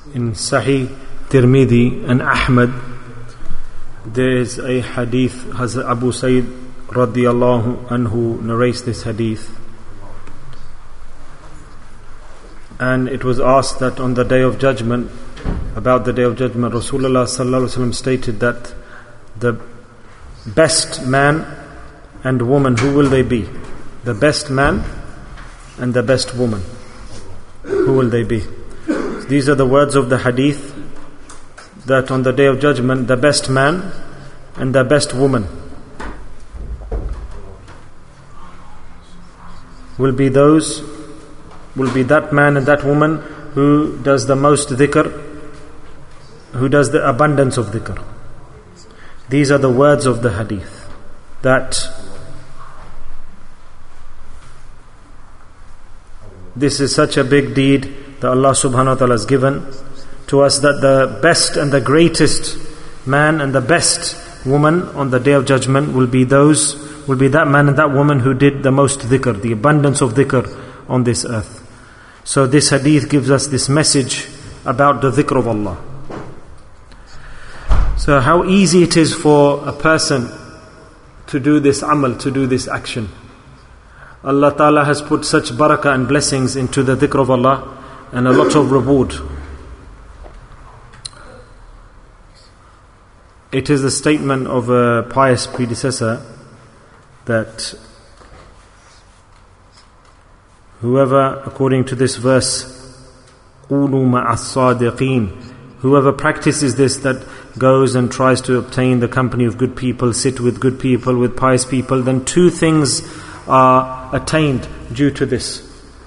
In Sahih Tirmidhi and Ahmad, there is a hadith. Hazrat Abu Sayyid radiyallahu anhu narrates this hadith, and it was asked that on the Day of Judgment, about the Day of Judgment, Rasulullah sallallahu alaihi wasallam stated that the best man and woman, who will they be? The best man and the best woman, who will they be? These are the words of the hadith, that on the Day of Judgment, the best man and the best woman will be that man and that woman who does the most dhikr, who does the abundance of dhikr. These are the words of the hadith, that this is such a big deed that Allah subhanahu wa ta'ala has given to us, that the best and the greatest man and the best woman on the Day of Judgment will be that man and that woman who did the most dhikr, the abundance of dhikr on this earth. So this hadith gives us this message about the dhikr of Allah. So how easy it is for a person to do this amal, to do this action. Allah Ta'ala has put such barakah and blessings into the dhikr of Allah, and a lot of reward. It is the statement of a pious predecessor that whoever, according to this verse, قُولُوا مَعَ الصَّادِقِينَ, whoever practices this, that goes and tries to obtain the company of good people, sit with good people, with pious people, then two things are attained due to this.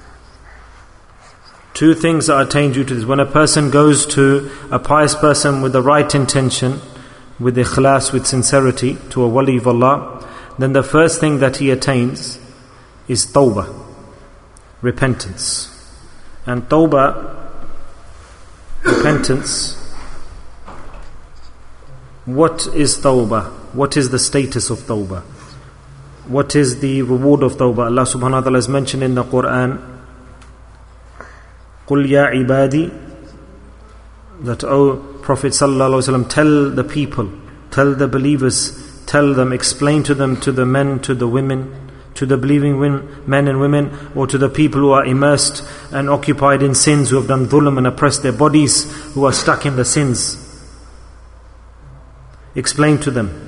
Two things are attained due to this. When a person goes to a pious person with the right intention, with ikhlas, with sincerity, to a wali of Allah, then the first thing that he attains is tawbah, repentance. And tawbah, repentance, what is tawbah? What is the status of tawbah? What is the reward of tawbah? Allah subhanahu wa ta'ala has mentioned in the Quran, قُلْ يَا عِبَادِي, that, O Prophet sallallahu alaihi wasallam, tell the people, tell the believers, tell them, explain to them, to the men, to the women, to the believing men and women, or to the people who are immersed and occupied in sins, who have done dhulm and oppressed their bodies, who are stuck in the sins. Explain to them,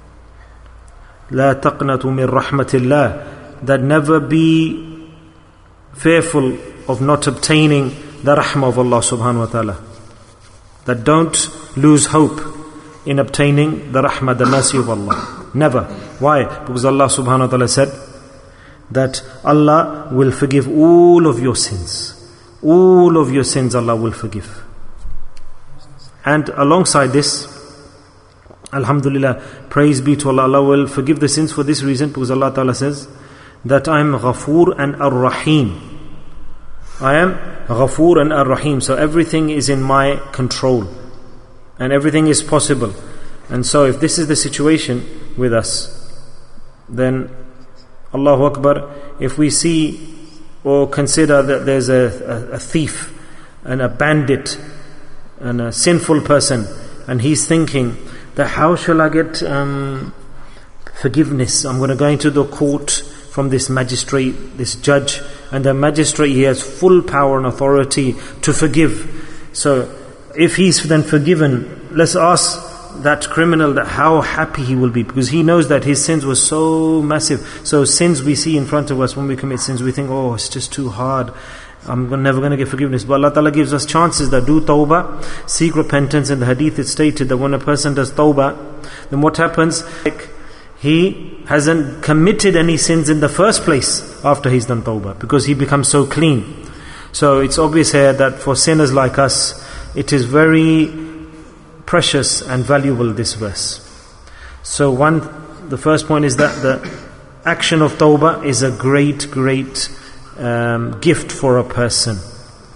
لا تقنطوا من رحمة الله, that never be fearful of not obtaining the rahmah of Allah subhanahu wa ta'ala. That don't lose hope in obtaining the rahmah, the mercy of Allah. Never. Why? Because Allah subhanahu wa ta'ala said that Allah will forgive all of your sins. All of your sins Allah will forgive. And alongside this, alhamdulillah, praise be to Allah, Allah will forgive the sins for this reason, because Allah Ta'ala says that I am Ghafoor and Ar-Rahim. I am Ghafoor and Ar-Rahim. So everything is in my control and everything is possible. And so if this is the situation with us, then Allahu Akbar, if we see or consider that there's a thief and a bandit and a sinful person, and he's thinking that how shall I get forgiveness? I'm going to go into the court from this magistrate, this judge, and the magistrate, he has full power and authority to forgive. So if he's then forgiven, let's ask that criminal that how happy he will be, because he knows that his sins were so massive. So sins we see in front of us, when we commit sins, we think, oh, it's just too hard, I'm never going to get forgiveness. But Allah Ta'ala gives us chances that do tawbah, seek repentance. In the hadith it's stated that when a person does tawbah, then what happens? He hasn't committed any sins in the first place after he's done tawbah, because he becomes so clean. So it's obvious here that for sinners like us, it is very precious and valuable, this verse. So the first point is that the action of tawbah is a great gift for a person.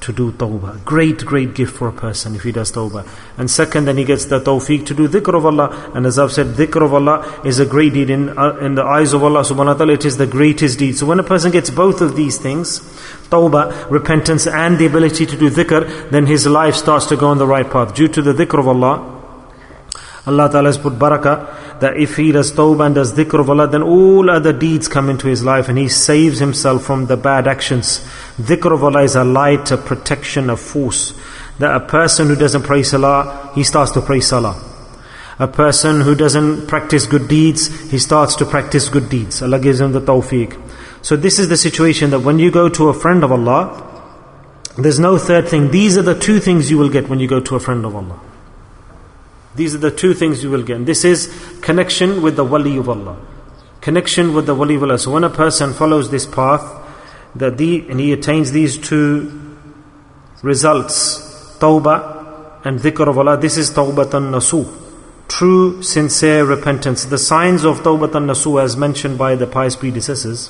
to do tawbah. Great gift for a person if he does tawbah. And second, then he gets the tawfiq to do dhikr of Allah. And as I've said, dhikr of Allah is a great deed in the eyes of Allah subhanahu wa ta'ala. It is the greatest deed. So when a person gets both of these things, tawbah, repentance, and the ability to do dhikr, then his life starts to go on the right path. Due to the dhikr of Allah, Allah Ta'ala has put barakah, that if he does tawbah and does dhikr of Allah, then all other deeds come into his life and he saves himself from the bad actions. Dhikr of Allah is a light, a protection, a force. That a person who doesn't pray salah, he starts to pray salah. A person who doesn't practice good deeds, he starts to practice good deeds. Allah gives him the tawfiq. So this is the situation, that when you go to a friend of Allah, there's no third thing. These are the two things you will get when you go to a friend of Allah. These are the two things you will get. And this is connection with the wali of Allah. Connection with the wali of Allah. So when a person follows this path, and he attains these two results, tawbah and dhikr of Allah, this is tawbatan nasuh. True, sincere repentance. The signs of tawbatan nasuh, as mentioned by the pious predecessors,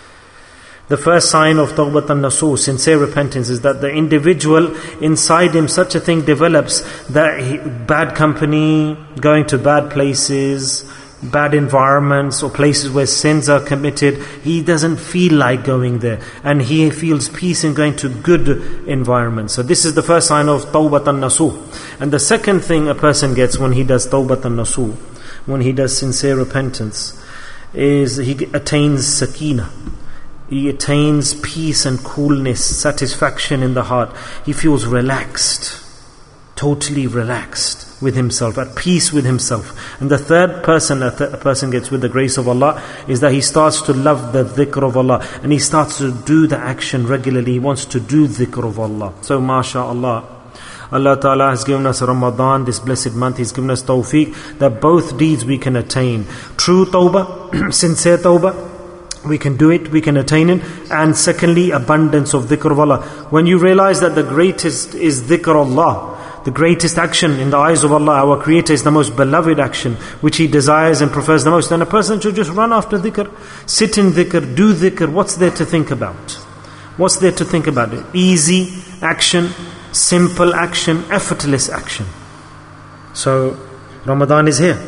the first sign of tawbatan nasuh, sincere repentance, is that the individual inside him, such a thing develops that bad company, going to bad places, bad environments, or places where sins are committed, he doesn't feel like going there, and he feels peace in going to good environments. So this is the first sign of tawbatan nasuh. And the second thing a person gets when he does tawbatan nasuh, when he does sincere repentance, is he attains sakina. He attains peace and coolness, satisfaction in the heart. He feels relaxed, totally relaxed with himself, at peace with himself. And the third person a person gets with the grace of Allah is that he starts to love the dhikr of Allah, and he starts to do the action regularly. He wants to do dhikr of Allah. So mashallah, Allah Ta'ala has given us Ramadan, this blessed month. He's given us tawfiq that both deeds we can attain. True tawbah, sincere tawbah, we can do it, we can attain it. And secondly, abundance of dhikr of Allah. When you realize that the greatest is dhikr Allah, the greatest action in the eyes of Allah, our Creator, is the most beloved action, which He desires and prefers the most, then a person should just run after dhikr, sit in dhikr, do dhikr. What's there to think about? What's there to think about? It easy action, simple action, effortless action. So Ramadan is here.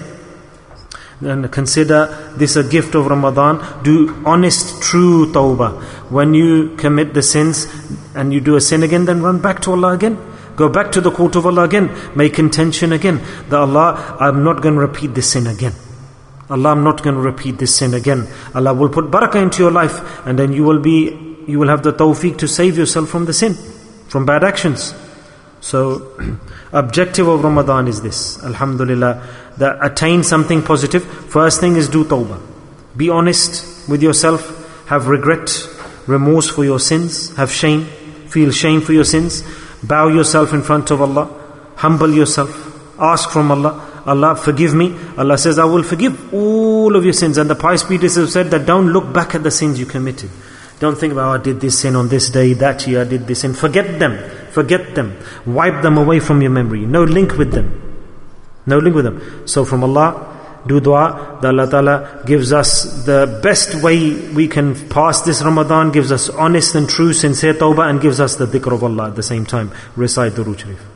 And consider this a gift of Ramadan. Do honest, true tawbah. When you commit the sins and you do a sin again, then run back to Allah again. Go back to the court of Allah again. Make intention again. That Allah, I'm not going to repeat this sin again. Allah, I'm not going to repeat this sin again. Allah will put barakah into your life, and then you will have the tawfiq to save yourself from the sin, from bad actions. So, objective of Ramadan is this, alhamdulillah, that attain something positive. First thing is do tawbah. Be honest with yourself. Have regret, remorse for your sins. Have shame, feel shame for your sins. Bow yourself in front of Allah. Humble yourself. Ask from Allah, Allah forgive me. Allah says, I will forgive all of your sins. And the pious predecessors said that don't look back at the sins you committed. Don't think about, I did this sin on this day, that year I did this sin. Forget them. Forget them. Wipe them away from your memory. No link with them. No link with them. So from Allah, do dua. That Allah Ta'ala gives us the best way we can pass this Ramadan, gives us honest and true, sincere tawbah, and gives us the dhikr of Allah at the same time. Recite Durood Sharif.